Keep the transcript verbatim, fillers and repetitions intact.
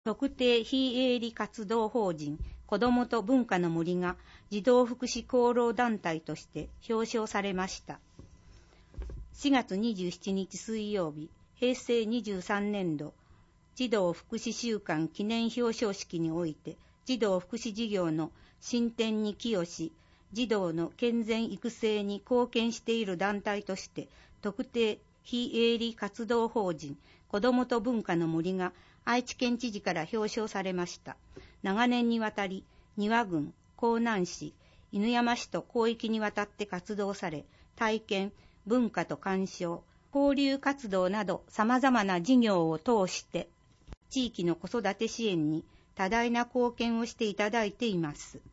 特定非営利活動法人子どもと文化の森が児童福祉功労団体として表彰されました。しがつにじゅうしちにち水曜日、へいせいにじゅうさんねんど児童福祉週間記念表彰式において、児童福祉事業の進展に寄与し、児童の健全育成に貢献している団体として、特定非営利活動法人子どもと文化の森が愛知県知事から表彰されました。長年にわたり、丹羽郡、江南市、犬山市と広域にわたって活動され、体験、文化と鑑賞、交流活動など様々な事業を通して、地域の子育て支援に多大な貢献をしていただいています。